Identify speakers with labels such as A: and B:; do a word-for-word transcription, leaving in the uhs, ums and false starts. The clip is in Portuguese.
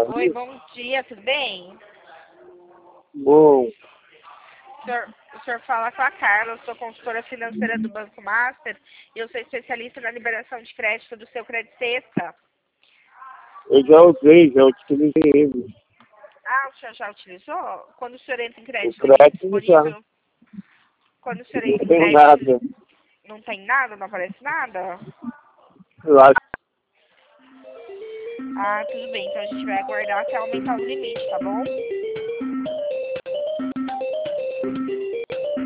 A: Oi, bom dia, tudo bem?
B: Bom,
A: O senhor, o senhor fala com a Carla, eu sou consultora financeira do Banco Master e eu sou especialista na liberação de crédito do seu Crédito Sexta.
B: eu já usei, já utilizei ele.
A: Ah, o senhor já utilizou? Quando o senhor entra em
B: O
A: crédito limite
B: crédito já.
A: disponível? Quando o senhor
B: Não
A: entra em
B: tem
A: crédito,
B: nada.
A: não tem nada, não aparece nada?
B: Eu acho
A: Ah, tudo bem, então a gente vai aguardar até aumentar o limite, tá bom?